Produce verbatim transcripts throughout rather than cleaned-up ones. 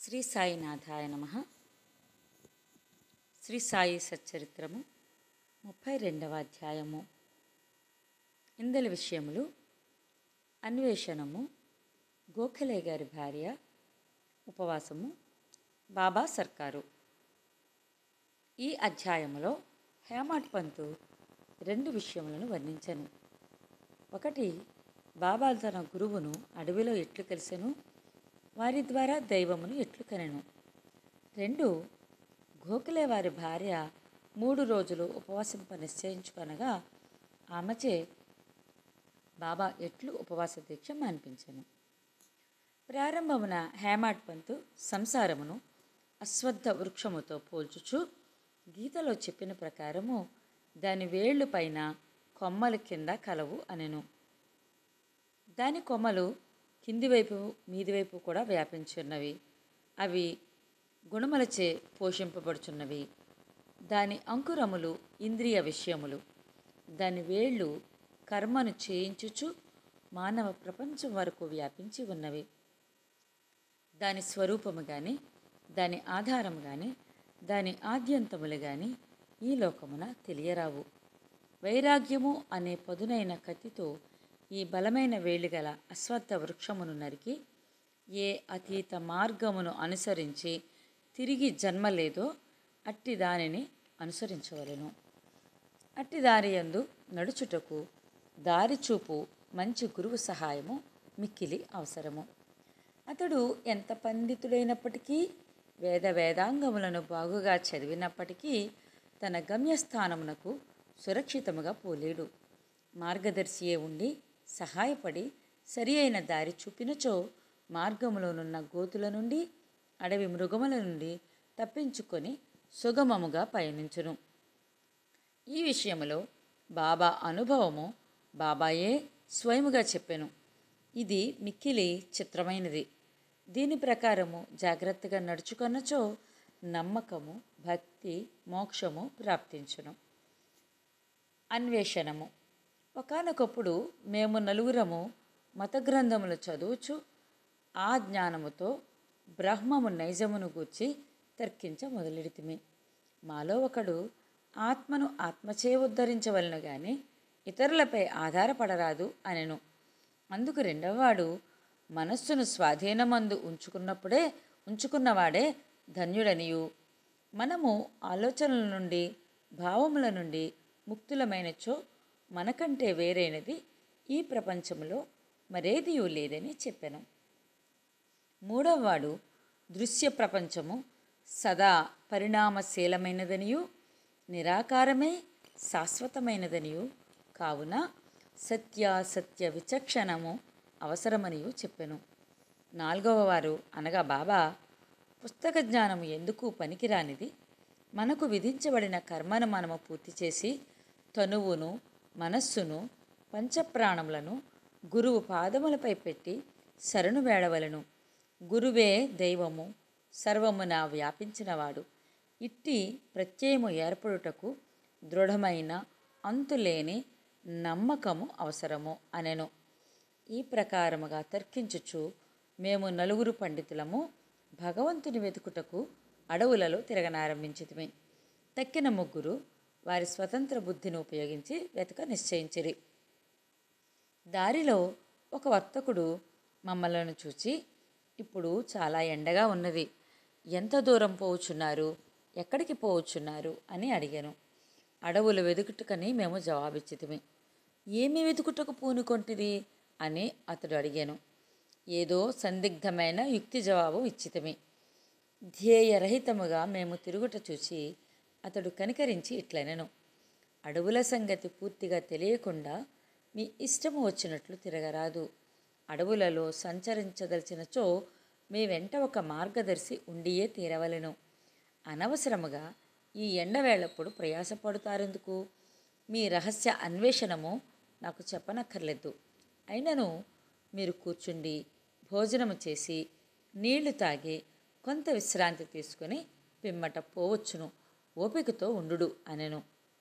శ్రీ సాయినాథాయ నమః. శ్రీ సాయి సచ్చరిత్రము ముప్పై రెండవ అధ్యాయము. ఇందలి విషయములు: అన్వేషణము, గోఖలే గారి భార్య, ఉపవాసము, బాబా సర్కారు. ఈ అధ్యాయములో హేమాడ్ పంతు రెండు విషయములను వర్ణించెను. ఒకటి, బాబా తన గురువును అడవిలో ఎట్లు కలిసెను, వారి ద్వారా దైవమును ఎట్లు కనెను. రెండు, గోఖలే వారి భార్య మూడు రోజులు ఉపవాసింప నిశ్చయించుకొనగా ఆమెచే బాబా ఎట్లు ఉపవాస దీక్ష మాన్పించెను. ప్రారంభమున హేమాడ్ పంతు సంసారమును అశ్వత్థ వృక్షముతో పోల్చుచు గీతలో చెప్పిన ప్రకారము దాని వేళ్ళు పైన కొమ్మల కింద కలవు అనెను. దాని కొమ్మలు కింది వైపు మీది వైపు కూడా వ్యాపించున్నవి. అవి గుణములచే పోషింపబడుచున్నవి. దాని అంకురములు ఇంద్రియ విషయములు. దాని వేళ్ళు కర్మను చేయించుచు మానవ ప్రపంచం వరకు వ్యాపించి ఉన్నవి. దాని స్వరూపము కానీ, దాని ఆధారము కానీ, దాని ఆద్యంతములు కానీ ఈ లోకమున తెలియరావు. వైరాగ్యము అనే పదునైన కత్తితో ఈ బలమైన వేళ్ళు గల అశ్వత్థ వృక్షమును నరికి, ఏ అతీత మార్గమును అనుసరించి తిరిగి జన్మ లేదో అట్టి దానిని అనుసరించవలెను. అట్టి దారి యందు నడుచుటకు దారి చూపు మంచి గురువు సహాయము మిక్కిలి అవసరము. అతడు ఎంత పండితుడైనప్పటికీ, వేద వేదాంగములను బాగుగా చదివినప్పటికీ తన గమ్యస్థానమునకు సురక్షితముగా పోలేడు. మార్గదర్శియే ఉండి సహాయపడి సరి అయిన దారి చూపినచో మార్గములోనున్న గోతుల నుండి, అడవి మృగముల నుండి తప్పించుకొని సుగమముగా పయనించును. ఈ విషయములో బాబా అనుభవము బాబాయే స్వయముగా చెప్పెను. ఇది మిక్కిలి చిత్రమైనది. దీని ప్రకారము జాగ్రత్తగా నడుచుకొనచో నమ్మకము, భక్తి, మోక్షము ప్రాప్తించును. అన్వేషణము. ఒకానొకప్పుడు మేము నలుగురము మత గ్రంథములు చదువుచు ఆ జ్ఞానముతో బ్రహ్మము నైజమును గూర్చి తర్కించ మొదలెడితిమి. మాలో ఒకడు ఆత్మను ఆత్మచే ఉద్ధరించవలను గాని ఇతరులపై ఆధారపడరాదు అనెను. అందుకు రెండవవాడు, మనస్సును స్వాధీనమందు ఉంచుకున్నప్పుడే ఉంచుకున్నవాడే ధన్యుడనియు, మనము ఆలోచనల నుండి, భావముల నుండి ముక్తులమైనచో మనకంటే వేరైనది ఈ ప్రపంచంలో మరేదియూ లేదని చెప్పెను. మూడవవాడు, దృశ్య ప్రపంచము సదా పరిణామశీలమైనదనియు, నిరాకారమే శాశ్వతమైనదనియు కావున సత్యాసత్య విచక్షణము అవసరమనియు చెప్పెను. నాలుగవ వారు అనగా బాబా, పుస్తక జ్ఞానము ఎందుకు పనికిరానిది. మనకు విధించబడిన కర్మను మనము పూర్తి చేసి తనువును, మనస్సును, పంచప్రాణములను గురువు పాదములపై పెట్టి శరణు వేడవలను. గురువే దైవము, సర్వమున వ్యాపించినవాడు. ఇట్టి ప్రత్యయము ఏర్పడుటకు దృఢమైన అంతులేని నమ్మకము అవసరము అనెను. ఈ ప్రకారముగా తర్కించుచు మేము నలుగురు పండితులము భగవంతుని వెతుకుటకు అడవులలో తిరగనారంభించితిమి. తక్కిన ముగ్గురు వారి స్వతంత్ర బుద్ధిని ఉపయోగించి వెతక నిశ్చయించిరి. దారిలో ఒక వర్తకుడు మమ్మలను చూచి, ఇప్పుడు చాలా ఎండగా ఉన్నది, ఎంత దూరం పోవుచున్నారు, ఎక్కడికి పోవుచున్నారు అని అడిగాను. అడవులు వెతుకుటకని మేము జవాబిచ్చితిమి. ఏమి వెతుకుటకు పూనుకొంటిరి అని అతడు అడిగాను. ఏదో సందిగ్ధమైన యుక్తి జవాబు ఇచ్చితిమి. ధ్యేయరహితముగా మేము తిరుగుట చూచి అతడు కనికరించి ఇట్లనెను, అడవుల సంగతి పూర్తిగా తెలియకుండా మీ ఇష్టము వచ్చినట్లు తిరగరాదు. అడవులలో సంచరించదలిచినచో మీ వెంట ఒక మార్గదర్శి ఉండియే తీరవలెను. అనవసరముగా ఈ ఎండవేళప్పుడు ప్రయాసపడుతారెందుకు? మీ రహస్య అన్వేషణము నాకు చెప్పనక్కర్లేదు. అయినను మీరు కూర్చుండి భోజనము చేసి నీళ్లు తాగి కొంత విశ్రాంతి తీసుకుని పిమ్మట పోవచ్చును. ఓపికతో ఉండు అనెను.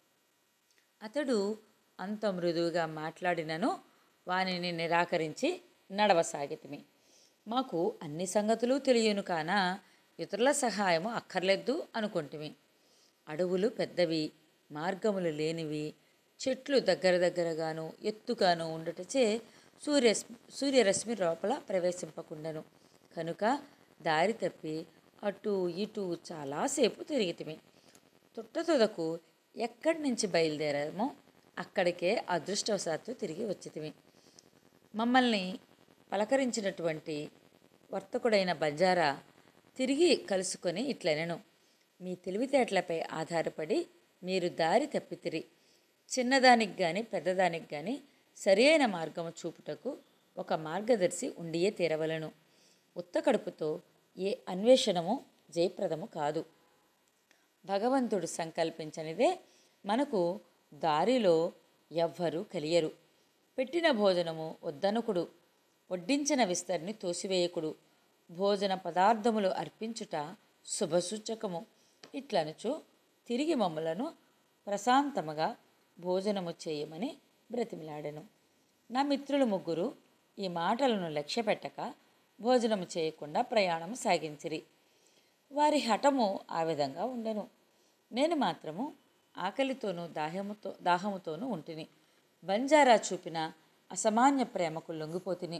అతడు అంత మృదువుగా మాట్లాడినను వానిని నిరాకరించి నడవసాగితిమి. మాకు అన్ని సంగతులు తెలియను కాన ఇతరుల సహాయము అక్కర్లేదు అనుకుంటుమి. అడవులు పెద్దవి, మార్గములు లేనివి, చెట్లు దగ్గర దగ్గరగాను ఎత్తుగాను ఉండటచే సూర్య సూర్యరశ్మి లోపల ప్రవేశింపకుండెను. కనుక దారి తప్పి అటు ఇటు చాలాసేపు తిరిగితిమి. తుట్టతుదకు ఎక్కడి నుంచి బయలుదేరామో అక్కడికే అదృష్టవశాత్తు తిరిగి వచ్చితిమి. మమ్మల్ని పలకరించినటువంటి వర్తకుడైన బంజారా తిరిగి కలుసుకొని ఇట్లనెను, మీ తెలివితేటలపై ఆధారపడి మీరు దారి తప్పితిరి. చిన్నదానికి కానీ పెద్దదానికి కానీ సరి అయిన మార్గము చూపుటకు ఒక మార్గదర్శి ఉండియే తీరవలను. ఉత్త కడుపుతో ఏ అన్వేషణము జయప్రదము కాదు. భగవంతుడు సంకల్పించనిదే మనకు దారిలో ఎవ్వరూ కలియరు. పెట్టిన భోజనము వద్దనుకుడు, వడ్డించిన విస్తరిని తోసివేయకుడు, భోజన పదార్థములు అర్పించుట శుభసూచకము. ఇట్లనుచు తిరిగి మమ్ములను ప్రశాంతముగా భోజనము చేయమని బ్రతిమిలాడెను. నా మిత్రులు ముగ్గురు ఈ మాటలను లక్ష్యపెట్టక భోజనము చేయకుండా ప్రయాణము సాగించిరి. వారి హఠము ఆ విధంగా ఉండెను. నేను మాత్రము ఆకలితోనూ దాహముతో దాహముతోనూ ఉంటిని. బంజారా చూపిన అసామాన్య ప్రేమకు లొంగిపోతిని.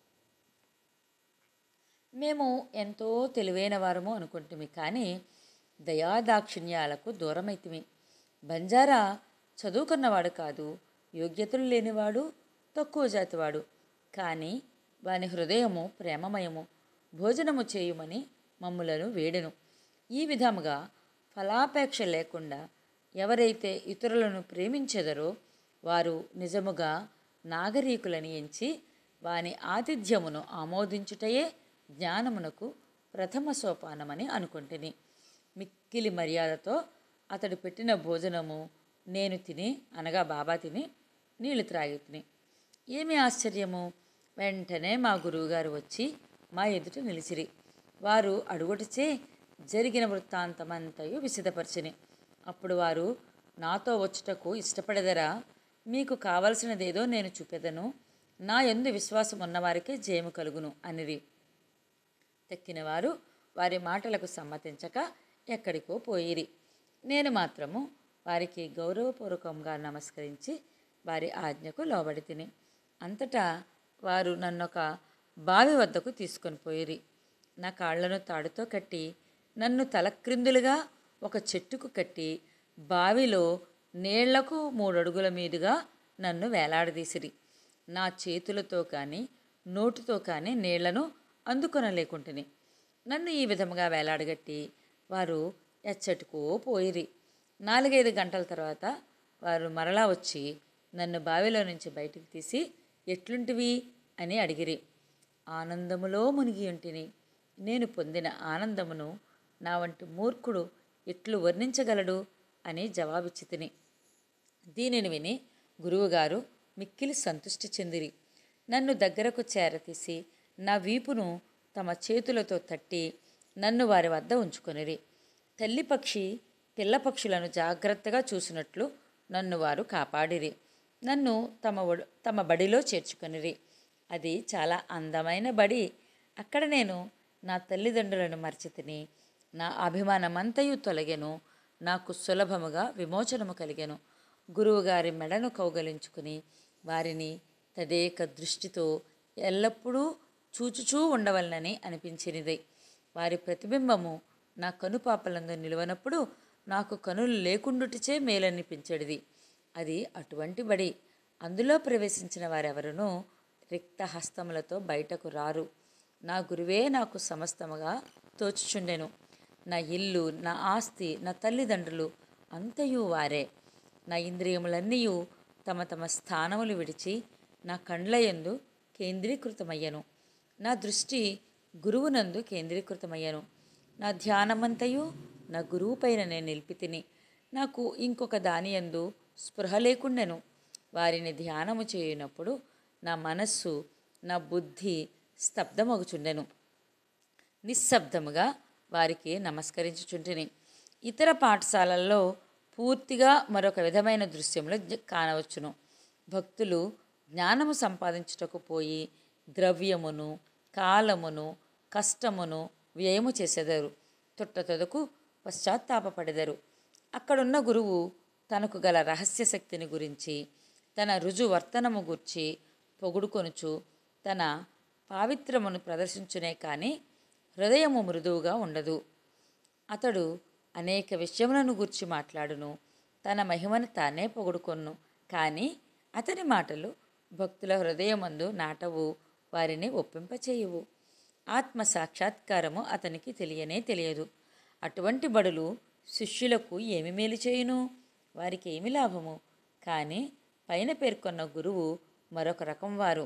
మేము ఎంతో తెలివైన వారము అనుకుంటుమి, కానీ దయాదాక్షిణ్యాలకు దూరమైతిమి. బంజారా చదువుకున్నవాడు కాదు, యోగ్యతలు లేనివాడు, తక్కువ జాతివాడు. కానీ వాని హృదయము ప్రేమమయము. భోజనము చేయుమని మమ్ములను వేడెను. ఈ విధముగా ఫలాపేక్ష లేకుండా ఎవరైతే ఇతరులను ప్రేమించెదరో వారు నిజముగా నాగరీకులని ఎంచి వాని ఆతిథ్యమును ఆమోదించుటయే జ్ఞానమునకు ప్రథమ సోపానమని అనుకుంటుని. మిక్కిలి మర్యాదతో అతడు పెట్టిన భోజనము నేను తిని, అనగా బాబా తిని నీళ్లు త్రాగి తిని. ఏమి ఆశ్చర్యము! వెంటనే మా గురువుగారు వచ్చి మా ఎదుట నిలిచిరి. వారు అడుగుటచే జరిగిన వృత్తాంతమంతయు విశదపరిచిని. అప్పుడు వారు, నాతో వచ్చుటకు ఇష్టపడదరా? మీకు కావలసినదేదో నేను చూపెదను. నా యందు విశ్వాసం ఉన్నవారికే జయము కలుగును అనిరి. తెక్కినవారు వారి మాటలకు సమ్మతించక ఎక్కడికో పోయిరి. నేను మాత్రము వారికి గౌరవపూర్వకంగా నమస్కరించి వారి ఆజ్ఞకు లోబడి తిని. అంతటా వారు నన్నొక బావి వద్దకు తీసుకొని పోయిరి. నా కాళ్లను తాడుతో కట్టి నన్ను తలక్రిందులుగా ఒక చెట్టుకు కట్టి బావిలో నీళ్లకు మూడడుగుల మీదుగా నన్ను వేలాడదీసిరి. నా చేతులతో కానీ నోటితో కానీ నీళ్లను అందుకొనలేకుంటుని. నన్ను ఈ విధముగా వేలాడగట్టి వారు ఎచ్చటికో పోయిరి. నాలుగైదు గంటల తర్వాత వారు మరలా వచ్చి నన్ను బావిలో నుంచి బయటికి తీసి ఎట్లుంటివి అని అడిగిరి. ఆనందములో మునిగి ఉంటిని. నేను పొందిన ఆనందమును నా వంటి మూర్ఖుడు ఎట్లు వర్ణించగలడు అని జవాబిచ్చి తిని. దీనిని విని గురువుగారు మిక్కిలి సంతృష్టి చెందిరి. నన్ను దగ్గరకు చేరతీసి నా వీపును తమ చేతులతో తట్టి నన్ను వారి వద్ద ఉంచుకొనిరి. తల్లి పక్షి పిల్ల పక్షులను జాగ్రత్తగా చూసినట్లు నన్ను వారు కాపాడిరి. నన్ను తమ తమ బడిలో చేర్చుకొనిరి. అది చాలా అందమైన బడి. అక్కడ నేను నా తల్లిదండ్రులను మరచితిని. నా అభిమానమంతయు తొలగెను. నాకు సులభముగా విమోచనము కలిగెను. గురువుగారి మెడను కౌగలించుకుని వారిని తదేక దృష్టితో ఎల్లప్పుడూ చూచుచూ ఉండవలనని అనిపించినది. వారి ప్రతిబింబము నా కనుపాపలందు నిలువనప్పుడు నాకు కనులు లేకుండుటిచే మేలనిపించడిది. అది అటువంటి బడి. అందులో ప్రవేశించిన వారెవరునూ రిక్త హస్తములతో బయటకు రారు. నా గురువే నాకు సమస్తముగా తోచుచుండెను. నా ఇల్లు, నా ఆస్తి, నా తల్లిదండ్రులు అంతయు వారే. నా ఇంద్రియములన్నీయు తమ తమ స్థానములు విడిచి నా కండ్లయందు కేంద్రీకృతమయ్యను. నా దృష్టి గురువునందు కేంద్రీకృతమయ్యను. నా ధ్యానమంతయు నా గురువు పైన నేను నిలిపితిని. నాకు ఇంకొక దానియందు స్పృహ లేకుండెను. వారిని ధ్యానము చేయనప్పుడు నా మనస్సు, నా బుద్ధి స్తబ్దమగుచుండెను. నిశ్శబ్దముగా వారికి నమస్కరించుచుంటిని. ఇతర పాఠశాలల్లో పూర్తిగా మరొక విధమైన దృశ్యములు కానవచ్చును. భక్తులు జ్ఞానము సంపాదించుటకు పోయి ద్రవ్యమును, కాలమును, కష్టమును వ్యయము చేసెదరు. తుట్టతొదకు పశ్చాత్తాపపడెదరు. అక్కడున్న గురువు తనకు గల రహస్య శక్తిని గురించి, తన రుజువర్తనము గూర్చి పొగుడుకొనుచు తన పావిత్రమును ప్రదర్శించునే కానీ హృదయము మృదువుగా ఉండదు. అతడు అనేక విషయములను గూర్చి మాట్లాడును, తన మహిమను తానే పొగుడుకొన్ను. కానీ అతని మాటలు భక్తుల హృదయమందు నాటవు, వారిని ఒప్పింపచేయువు. ఆత్మ సాక్షాత్కారము అతనికి తెలియనే తెలియదు. అటువంటి బడులు శిష్యులకు ఏమి మేలు చేయును? వారికి ఏమి లాభము? కానీ పైన పేర్కొన్న గురువు మరొక రకం వారు.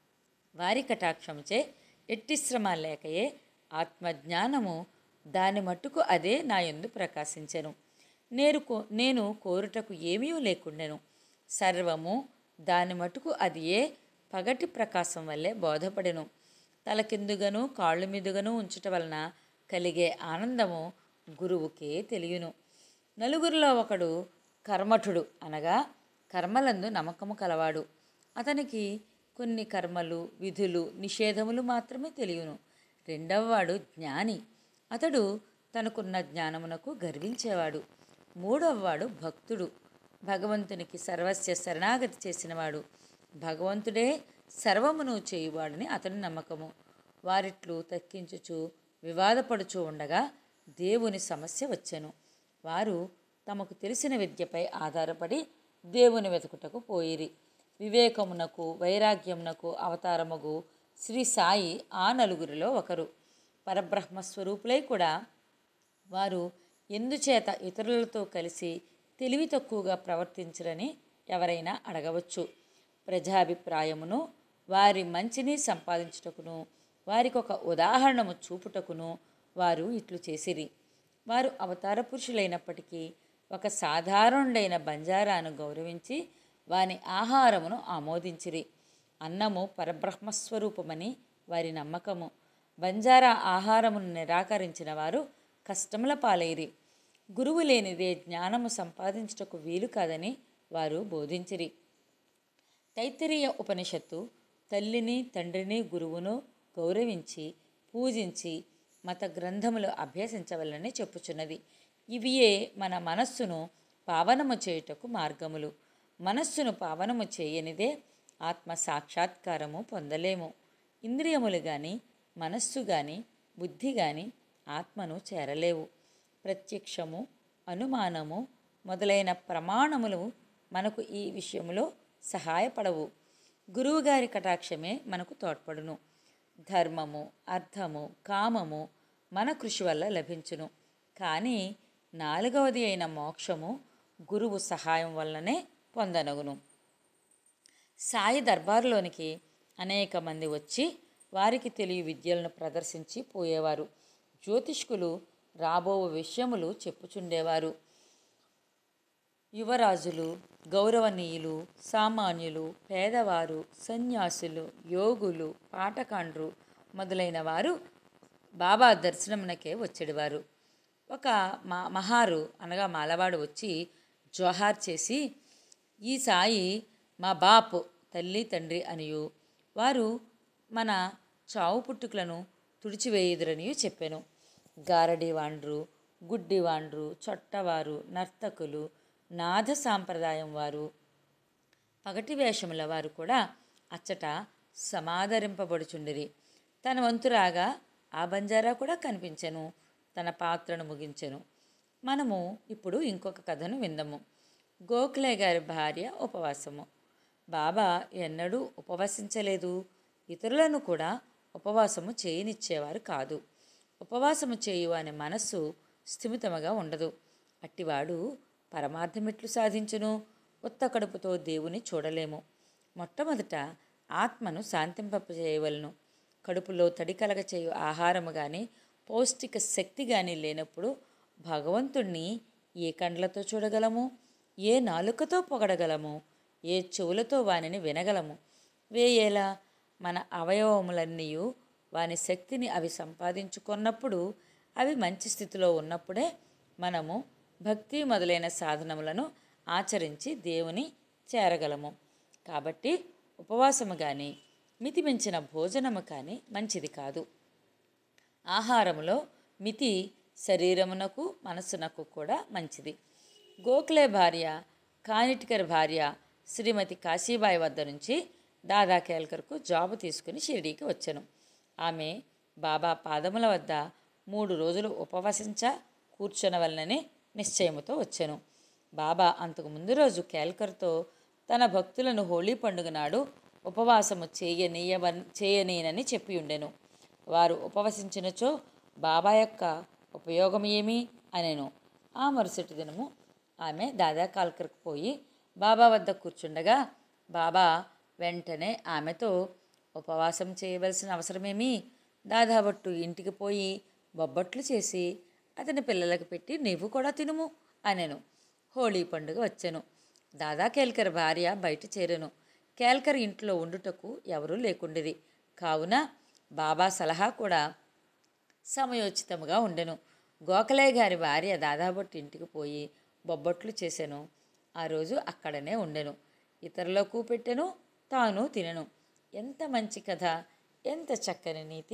వారి కటాక్షముచే ఎట్టి శ్రమ లేకయే ఆత్మజ్ఞానము దాని మట్టుకు అదే నా యందు ప్రకాశించెను. నేను కో నేను కోరుటకు ఏమీ లేకుండెను. సర్వము దాని మటుకు అది ఏ పగటి ప్రకాశం వల్లే బోధపడెను. తలకిందుగను కాళ్ళు మీదుగను ఉంచుట వలన కలిగే ఆనందము గురువుకే తెలియను. నలుగురిలో ఒకడు కర్మఠుడు, అనగా కర్మలందు నమ్మకము కలవాడు. అతనికి కొన్ని కర్మలు, విధులు, నిషేధములు మాత్రమే తెలియను. రెండవవాడు జ్ఞాని. అతడు తనకున్న జ్ఞానమునకు గర్వించేవాడు. మూడవవాడు భక్తుడు, భగవంతునికి సర్వస్య శరణాగతి చేసినవాడు. భగవంతుడే సర్వమును చేయువాడని అతని నమ్మకము. వారిట్లు తక్కించుచు వివాదపడుచూ ఉండగా దేవుని సమస్య వచ్చెను. వారు తమకు తెలిసిన విద్యపై ఆధారపడి దేవుని వెతుకుటకు పోయిరి. వివేకమునకు వైరాగ్యమునకు అవతారముగు శ్రీ సాయి ఆ నలుగురిలో ఒకరు. పరబ్రహ్మస్వరూపులై కూడా వారు ఎందుచేత ఇతరులతో కలిసి తెలివి తక్కువగా ప్రవర్తించరని ఎవరైనా అడగవచ్చు. ప్రజాభిప్రాయమును వారి మంచిని సంపాదించుటకును వారికి ఒక ఉదాహరణము చూపుటకును వారు ఇట్లు చేసిరి. వారు అవతార పురుషులైనప్పటికీ ఒక సాధారణుడైన బంజారాను గౌరవించి వాని ఆహారమును ఆమోదించిరి. అన్నము పరబ్రహ్మస్వరూపమని వారి నమ్మకము. బంజారా ఆహారమును నిరాకరించిన వారు కష్టముల పాలైరి. గురువు లేనిదే జ్ఞానము సంపాదించుటకు వీలు కాదని వారు బోధించిరి. తైత్తిరీయ ఉపనిషత్తు తల్లిని, తండ్రిని, గురువును గౌరవించి పూజించి మత గ్రంథములు అభ్యసించవలనని చెప్పుచున్నది. ఇవియే మన మనస్సును పావనము చేయుటకు మార్గములు. మనస్సును పావనము చేయనిదే ఆత్మ సాక్షాత్కారము పొందలేము. ఇంద్రియములు కానీ, మనస్సు కానీ, బుద్ధి కానీ ఆత్మను చేరలేవు. ప్రత్యక్షము, అనుమానము మొదలైన ప్రమాణములు మనకు ఈ విషయంలో సహాయపడవు. గురువుగారి కటాక్షమే మనకు తోడ్పడును. ధర్మము, అర్థము, కామము మన కృషి వల్ల లభించును. కానీ నాలుగవది అయిన మోక్షము గురువు సహాయం వల్లనే పొందనగును. సాయి దర్బారులోనికి అనేక మంది వచ్చి వారికి తెలియ విద్యలను ప్రదర్శించి పోయేవారు. జ్యోతిష్కులు రాబో విషయములు చెప్పుచుండేవారు. యువరాజులు, గౌరవనీయులు, సామాన్యులు, పేదవారు, సన్యాసులు, యోగులు, పాటకాండ్రు మొదలైన వారు బాబా దర్శనమునకే వచ్చేవారు. ఒక మా మహారు అనగా మాలవాడు వచ్చి జోహార్ చేసి, ఈ సాయి మా బాపు తల్లి తండ్రి అనియు వారు మన చావు పుట్టుకలను తుడిచివేయుదురనియు చెప్పాను. గారడీవాండ్రు, గుడ్డివాండ్రు, చొట్టవారు, నర్తకులు, నాథ సాంప్రదాయం వారు, పగటి వేషముల వారు కూడా అచ్చట సమాదరింపబడుచుండిరి. తన వంతురాగా ఆ బంజారా కూడా కనిపించెను. తన పాత్రను ముగించెను. మనము ఇప్పుడు ఇంకొక కథను విందము. గోఖలే గారి భార్య ఉపవాసము. బాబా ఎన్నడూ ఉపవసించలేదు. ఇతరులను కూడా ఉపవాసము చేయనిచ్చేవారు కాదు. ఉపవాసము చేయు అనే మనస్సు స్థిమితముగా ఉండదు. అట్టివాడు పరమార్థమెట్లు సాధించును? ఉత్త కడుపుతో దేవుని చూడలేము. మొట్టమొదట ఆత్మను శాంతింపజేయవలను. కడుపులో తడి కలగ చేయు ఆహారము కానీ పౌష్టిక శక్తి కానీ లేనప్పుడు భగవంతుణ్ణి ఏ కండ్లతో చూడగలము? ఏ నాలుకతో పొగడగలము? ఏ చెవులతో వానిని వినగలము? వేయేలా మన అవయవములన్నీ వాని శక్తిని అవి సంపాదించుకున్నప్పుడు, అవి మంచి స్థితిలో ఉన్నప్పుడే మనము భక్తి మొదలైన సాధనములను ఆచరించి దేవుని చేరగలము. కాబట్టి ఉపవాసము కానీ మితిమించిన భోజనము కానీ మంచిది కాదు. ఆహారములో మితి శరీరమునకు మనసునకు కూడా మంచిది. గోఖలే భార్య కానిట్కర్ భార్య శ్రీమతి కాశీబాయి వద్ద నుంచి దాదా కేల్కర్కు జాబు తీసుకుని షిరిడీకి వచ్చాను. ఆమె బాబా పాదముల వద్ద మూడు రోజులు ఉపవసించ కూర్చొనవలనని నిశ్చయముతో వచ్చాను. బాబా అంతకు ముందు రోజు కేల్కర్తో తన భక్తులను హోళీ పండుగ నాడు ఉపవాసము చేయనీయవ చేయనీనని చెప్పి ఉండెను. వారు ఉపవసించినచో బాబా యొక్క ఉపయోగం ఏమి అనెను. ఆ మరుసటి దినము ఆమె దాదా కాల్కర్కు పోయి బాబా వద్ద కూర్చుండగా బాబా వెంటనే ఆమెతో, ఉపవాసం చేయవలసిన అవసరమేమి, దాదాభట్టు ఇంటికి పోయి బొబ్బట్లు చేసి అతని పిల్లలకు పెట్టి నీవు కూడా తినుము అనెను. హోళీ పండుగ వచ్చెను. దాదా కేల్కర్ భార్య బయట చేరెను. కేల్కర్ ఇంట్లో ఉండుటకు ఎవరూ లేకుండిరి. కావున బాబా సలహా కూడా సమయోచితముగా ఉండెను. గోఖలే గారి భార్య దాదాభట్టు ఇంటికి పోయి బొబ్బట్లు చేసెను. ఆ రోజు అక్కడనే ఉండెను. ఇతరులకు పెట్టెను, తాను తినెను. ఎంత మంచి కథ, ఎంత చక్కని నీతి.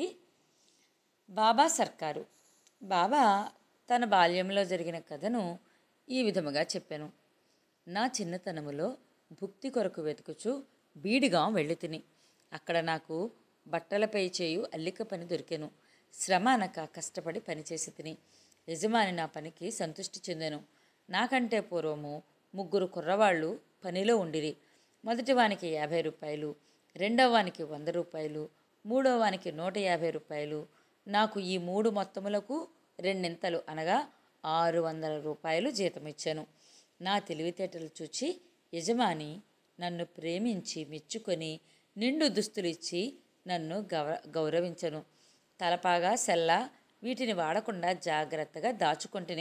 బాబా సర్కారు. బాబా తన బాల్యంలో జరిగిన కథను ఈ విధముగా చెప్పెను. నా చిన్నతనములో భుక్తి కొరకు వెతుకుచు బీడిగాం వెళ్ళి తిని అక్కడ నాకు బట్టలపై చేయు అల్లిక పని దొరికెను. శ్రమ అనక కష్టపడి పనిచేసి తిని యజమాని నా పనికి సంతృష్టి చెందెను. నాకంటే పూర్వము ముగ్గురు కుర్రవాళ్ళు పనిలో ఉండిరి. మొదటి వానికి యాభై రూపాయలు, రెండవ వానికి వంద రూపాయలు, మూడవ వానికి నూట యాభై రూపాయలు. నాకు ఈ మూడు మొత్తములకు రెండింతలు అనగా ఆరు వందల రూపాయలు జీతం ఇచ్చాను. నా తెలివితేటలు చూచి యజమాని నన్ను ప్రేమించి మెచ్చుకొని నిండు దుస్తులు ఇచ్చి నన్ను గౌర గౌరవించను. తలపాగా సెల్ల వీటిని వాడకుండా జాగ్రత్తగా దాచుకుంటుని.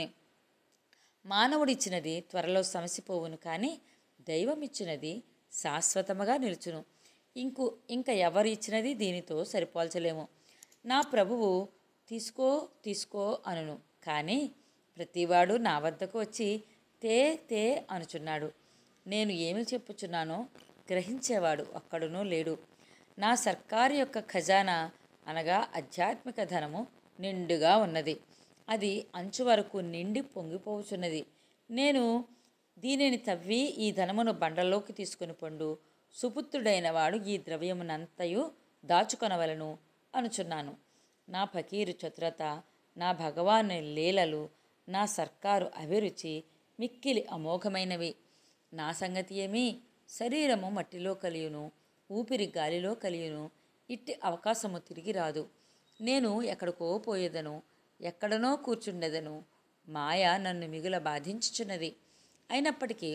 మానవుడిచ్చినది త్వరలో సమసిపోవును, కానీ దైవం ఇచ్చినది శాశ్వతముగా నిలుచును. ఇంకు ఇంకా ఎవరు ఇచ్చినది దీనితో సరిపోల్చలేము. నా ప్రభువు తీసుకో తీసుకో అనును, కానీ ప్రతివాడు నా వద్దకు వచ్చి తే తే అనుచున్నాడు. నేను ఏమి చెప్పుచున్నానో గ్రహించేవాడు ఒక్కడునూ లేడు. నా సర్కారు యొక్క ఖజానా అనగా ఆధ్యాత్మిక ధనము నిండుగా ఉన్నది. అది అంచు వరకు నిండి పొంగిపోవచున్నది. నేను దీనిని తవ్వి ఈ ధనమును బండలోకి తీసుకుని పండు సుపుత్రుడైన వాడు ఈ ద్రవ్యమునంతయు దాచుకొనవలను అనుచున్నాను. నా ఫకీరు చతురత, నా భగవాను లీలలు, నా సర్కారు అభిరుచి మిక్కిలి అమోఘమైనవి. నా సంగతి ఏమి, శరీరము మట్టిలో కలియును, ఊపిరి గాలిలో కలియును. ఇట్టి అవకాశము తిరిగి రాదు. నేను ఎక్కడికో పోయేదను, ఎక్కడనో కూర్చుండెదను. మాయ నన్ను మిగుల బాధించుచున్నది. అయినప్పటికీ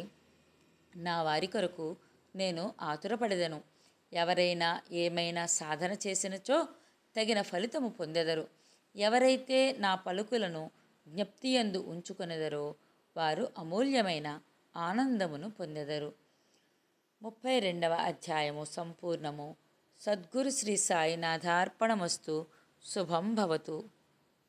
నా వారి కొరకు నేను ఆతురపడెదను. ఎవరైనా ఏమైనా సాధన చేసినచో తగిన ఫలితము పొందెదరు. ఎవరైతే నా పలుకులను జ్ఞప్తియందు ఉంచుకొనెదరో వారు అమూల్యమైన ఆనందమును పొందెదరు. ముప్పై రెండవ అధ్యాయము సంపూర్ణము. సద్గురు శ్రీ సాయినాథార్పణమస్తు. శుభం భవతు.